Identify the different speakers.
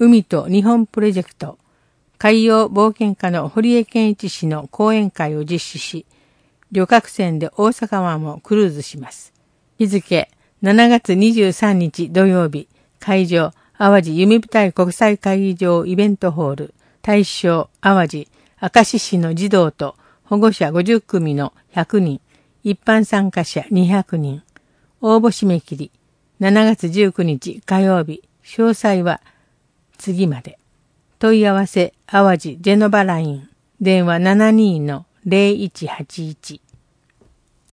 Speaker 1: 海と日本プロジェクト、海洋冒険家の堀江健一氏の講演会を実施し、旅客船で大阪湾をクルーズします。日付7月23日土曜日、会場、淡路夢舞台国際会議場イベントホール、対象、淡路、明石市の児童と保護者50組の100人、一般参加者200人。応募締め切り、7月19日火曜日、詳細は次まで。問い合わせ、淡路ジェノバライン、電話72-0181。